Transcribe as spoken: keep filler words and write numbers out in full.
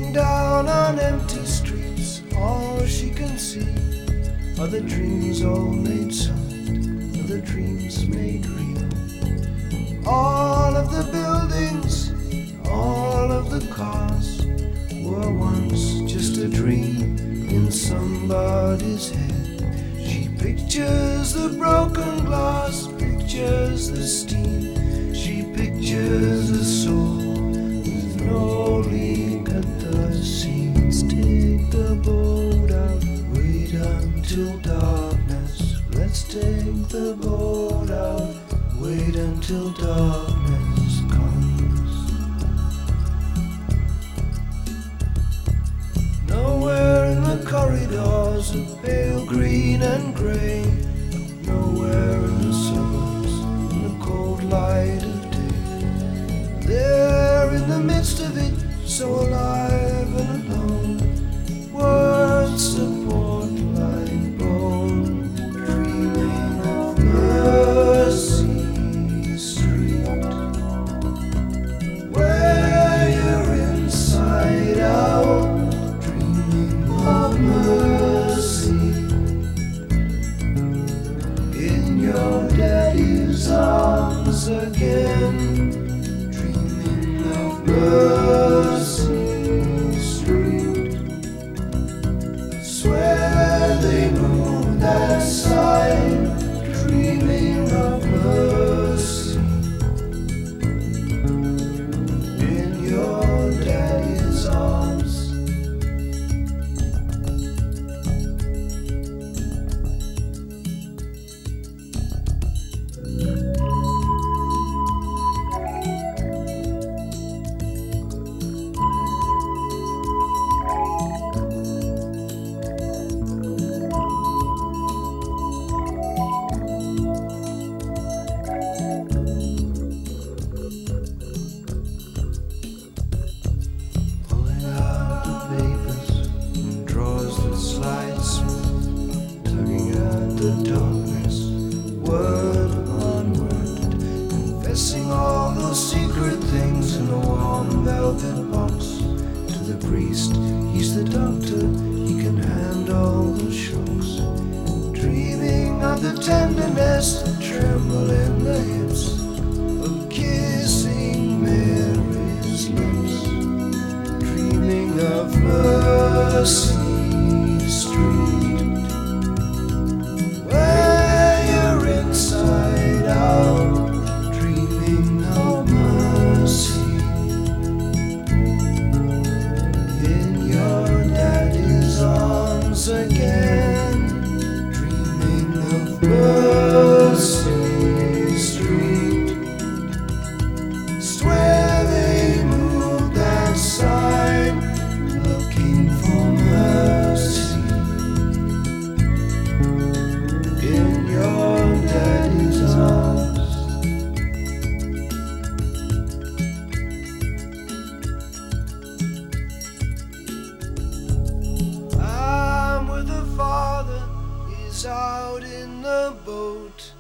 Walking down on empty streets, all she can see are the dreams all made solid, are the dreams made real. All of the buildings, all of the cars were once just a dream in somebody's head. She pictures the broken glass, pictures the steam. She pictures a soul with no leak at the seams. Take the boat out, wait until darkness. Let's take the boat out, wait until darkness comes. Nowhere in the corridors of pale green and grey, nowhere in the suburbs in the cold light of day. There in the midst of it, so alive and alone, words support like bone, dreaming of mercy street, where you're inside out, dreaming of mercy, in your daddy's arms again, dreaming of mercy street. Swear they moved that side, dreaming of mercy, in your daddy's arms. Pulling out the papers and drawers that slide smooth, tugging at the darkness, word upon word, confessing all those secret things in a warm velvet box. To the priest, he's the doctor, he can handle the shocks. Dreaming of the tenderness that tremble in the hips of kissing Mary's lips, dreaming of mercy street, where you're inside out, dreaming of mercy, in your daddy's arms again, dreaming of mercy street. Swear they moved that sign, looking for mercy, in your daddy's arms. I'm with the father, he's out in the boat.